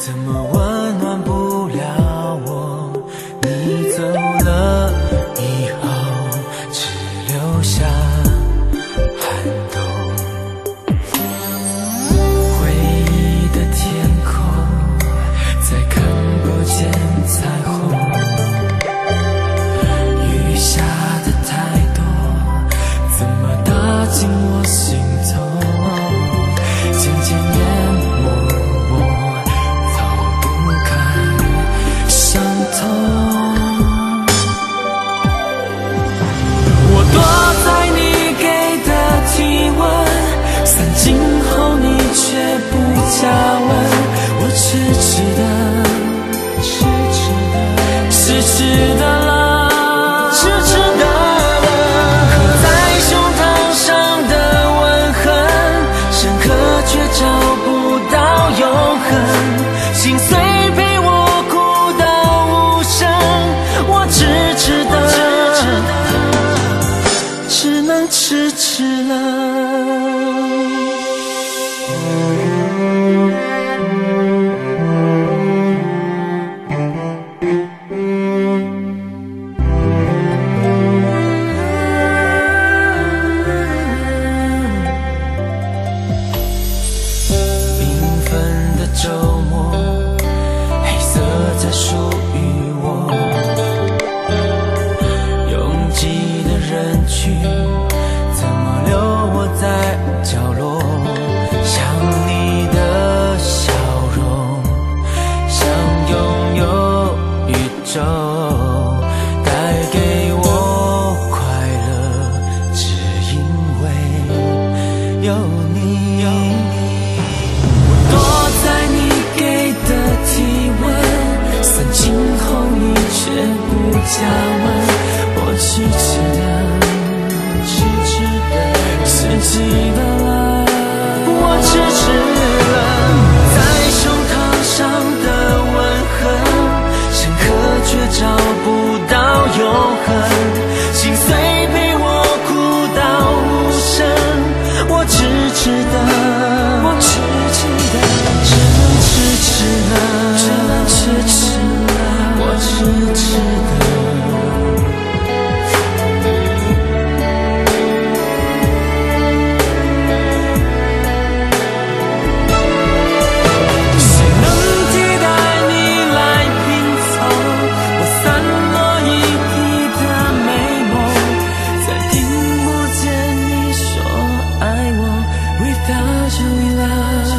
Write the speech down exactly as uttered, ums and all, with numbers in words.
怎么温暖不了我？你走了以后，只留下寒冬。回忆的天空，再看不见彩虹。雨下的太多，怎么打进我心头？渐渐淹没我，逃不开伤痛。我躲在你给的体温，散尽后你却不加温。我痴痴的，痴痴的，痴痴的了，痴痴的了。刻在胸膛上的吻痕，深刻却找不到永恒。心碎陪我哭到无声，我痴痴的，只能痴痴了。周末，黑色才属于我。拥挤的人群，怎么留我在角落？想你的笑容，想拥有宇宙，带给我快乐，只因为有你。有你今后你却不加温，我痴痴的，痴痴的，痴痴的了，我痴痴了。在胸膛上的吻痕，深刻却找不到永恒。心碎陪我哭到无声，我痴痴的，我痴痴的，只能痴痴了，只能痴痴了。我痴痴的，谁能替代你来拼凑我散落一地的美梦？再听不见你说爱我 ，Without you in love。